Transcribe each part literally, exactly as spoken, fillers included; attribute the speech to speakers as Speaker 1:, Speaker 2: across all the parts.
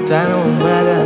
Speaker 1: تنها اومدم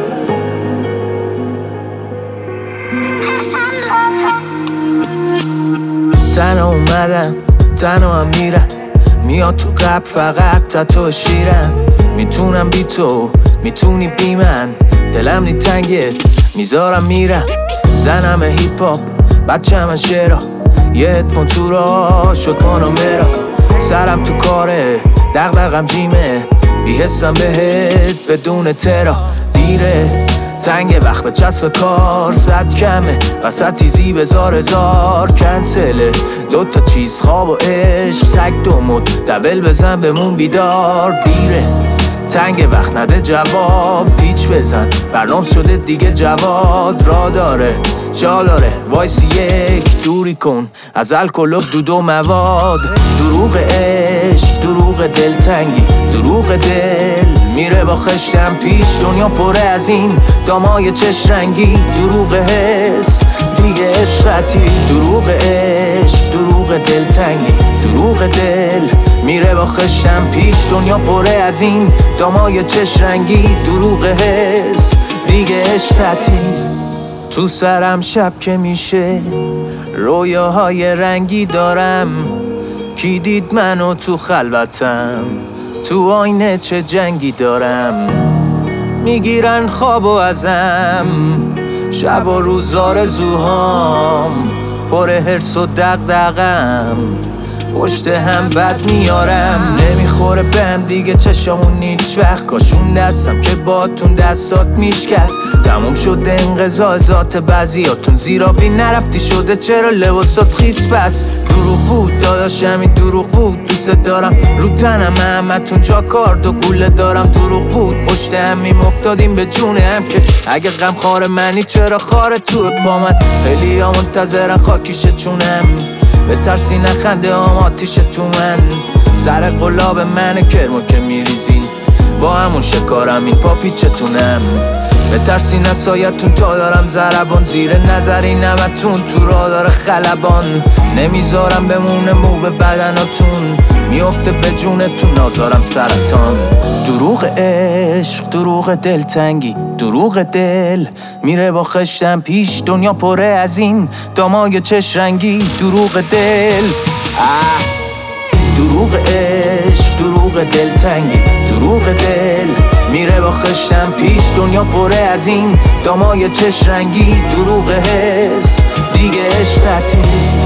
Speaker 1: تنها اومدم تنها هم میرم، میاد تو قلب فقط تا تو شیرم. میتونم بی تو، میتونی بی من، دلم نی تنگه میذارم میرم. زنم هیپ هاپ، بچه من شعرا، یه هدفون تو را شد پانامرا. سرم تو کاره، دغدغم جیمه، بی حسم بهت بدون ترا. دیره تنگ وقت به چسب کار، صد کمه وسط تیزی بزار هزار کنسله. دوتا چیز خواب و عشق، سگ دو مد دبل بزن بمون بیدار. دیره تنگ وقت نده جواب، پیچ بزن برنامه شده دیگه جواد. را داره جا داره وایسی یک دوری کن از الکل و دود و مواد. دروغ عشق، دروغ دلتنگی، دروغ دل میره با خشتم پیش. دنیا پره از این دامای چش رنگی، دروغ حس دیگه عشقتی. دروغ عشق، دروغ دلتنگی، دروغ دل میره با خشتم پیش. دنیا پره از این دامای چش رنگی، دروغ حس دیگه عشقتی. تو سرم شب که میشه رویاهای رنگی دارم، کی دید منو تو خلوتم، تو آینه چه جنگی دارم. میگیرن خوابو ازم، شب و روز آرزوهام، پر حرص و دغدغم، پشت هم بد میارم. نمیخوره بهم دیگه چشامون هیچ وقت، کاشون دستم که باتون دستات میشکست. تموم شده انقضا ذات بعضیاتون، زیرا بی نرفتی شده چرا لباسات خیس پس. دروغ بود داداشم این دروغ بود، دوست دارم رو تنم همتون جا کارد و گوله دارم. دروغ بود پشت همیم افتادیم به جونه هم، که اگه غم خار منی چرا خاره تو پا من. خیلی ها منتظرن خاکیشه چونم، به ترسی نخنده هم آتیشه تو من. سر قلاب من کرمو که میریزین، با همون شکارم این پا پیچتونم. به ترسی نسایتون تا دارم زربان، زیر نظری نمتون تو را داره خلبان. نمیذارم بمونه مو به بدناتون، میفته به جونتون نازارم سرطان. دروغ عشق، دروغ دلتنگی، دروغ دل میره با خشتم پیش. دنیا پره از این دامای چش رنگی، دروغ دل آه. دروغ عشق، دروغ دلتنگی، دروغ دل میره با خشتم پیش. دنیا پره از این دامای چش رنگی، دروغ حس دیگه عشقتی.